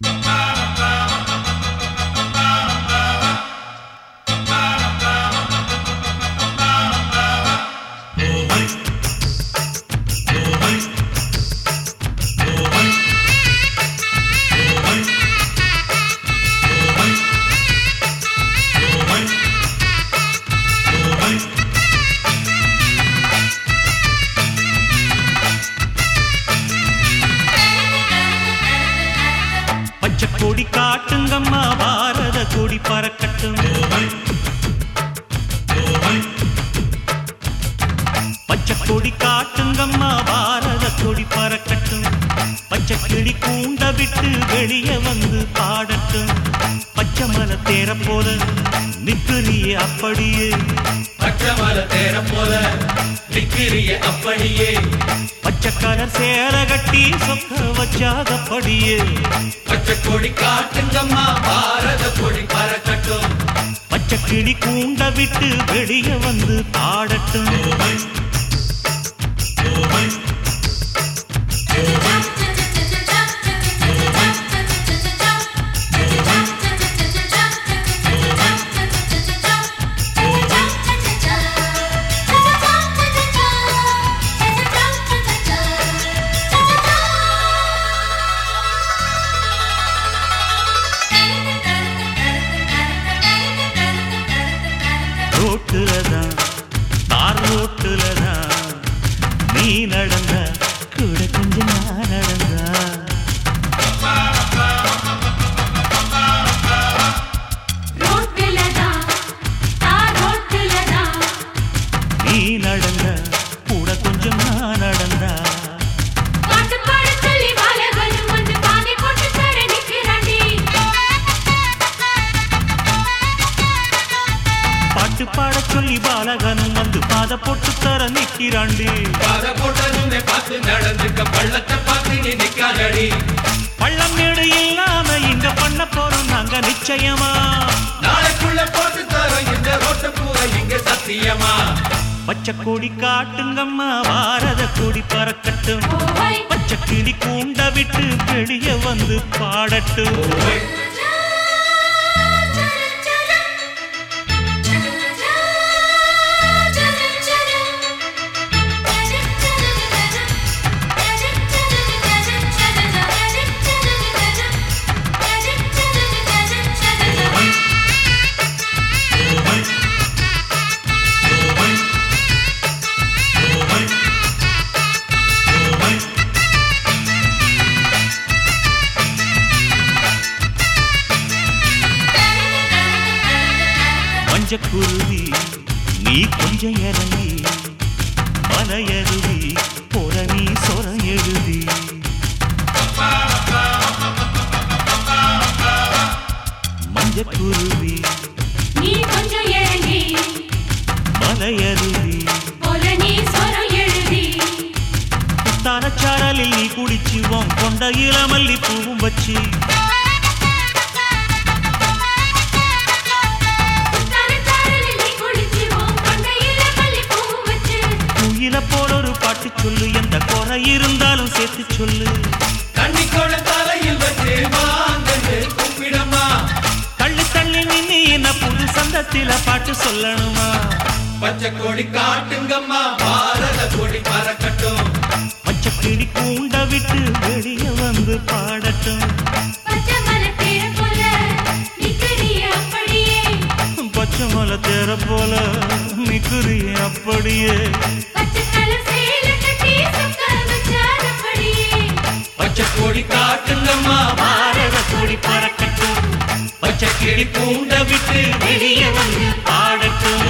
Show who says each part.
Speaker 1: கொடி காட்டுங்கம்மா பாரத கொடி பறக்கட்டும். பச்சை கொடி காட்டுங்கம்மா பாரத கொடி பறக்கட்டும். பச்சை கிளி கூண்ட விட்டு வெளியே வந்து பாடட்டும். பச்சை மலை தேர போல நிக்கிறியே அப்படியே,
Speaker 2: பச்சை மலை தேர போல நிக்கிறியே அப்படியே,
Speaker 1: பச்சை கலர் சேர கட்டி சொக்க வச்சாதப்படியே.
Speaker 2: பச்சை கொடி காட்டுங்கம்மா பாரத கொடி பறக்கட்டும்.
Speaker 1: பச்சை கிளி கூண்ட விட்டு வெளியே வந்து பாடட்டும். ரோட்டுலதான் தார் ரோட்டுலதான் நீ நடந்த கூட கொஞ்சம் நான் நடந்தா. நீ நடந்த கூட கொஞ்சம் நான் நடந்தா. பாட்டு பாட சொல்லி பாலகனும் வந்து பாத போட்டு தர நிக்கிறாண்டி.
Speaker 2: பாத போட்டதுமே பார்த்து நடந்துக்க பள்ளத்தை பார்த்து நீ நிக்காதடி.
Speaker 1: பள்ளம் மேடு இல்லாம இங்க பண்ண போறோம் நாங்க நிச்சயமா.
Speaker 2: நாளைக்குள்ள போட்டு தரோம் இந்த ரோட்டு பூரா இங்க சத்தியமா.
Speaker 1: பச்சை கொடி காட்டுங்கம்மா பாரத கொடி பறக்கட்டும். பச்சை கிளி கூண்ட விட்டு வெளியே வந்து பாடட்டும். குருவி நீ கொஞ்சம் இறங்கி மலையருவி போல நீ சொர எழுதி. மஞ்சக்குருவி
Speaker 3: நீ கொஞ்சம் இறங்கி
Speaker 1: மலையருவி
Speaker 3: போல நீ சொர எழுதி.
Speaker 1: தானச்சாரலில் நீ குடிச்சுவோம் கொண்ட இளமல்லி பூவும் வச்சு. போல ஒரு பாட்டு சொல்லு, எந்த குறை இருந்தாலும் சேர்த்து சொல்லு.
Speaker 2: கண்ணிக்கோட தலையில் வச்சு வாங்கன்னு கும்பிடமா.
Speaker 1: தள்ளி தள்ளி நின்னு என்ன புது சந்தத்தில பாட்டு சொல்லணுமா.
Speaker 2: பச்சை கொடி காட்டுங்கம்மா பாரத கொடி பறக்கட்டும்.
Speaker 1: பச்சை கிளி கூண்ட விட்டு வெளியே வந்து பாடட்டும்.
Speaker 3: பச்சை மலை தேர போல நிக்கிறியே அப்படியே,
Speaker 1: பச்சை மலை தேர போல நிக்கிறியே அப்படியே.
Speaker 2: பச்சை கொடி காட்டுங்கம்மா
Speaker 1: பாரத கொடி பறக்கட்டும். பச்சை கிளி கூண்ட விட்டு வெளியே வந்து பாடட்டும்.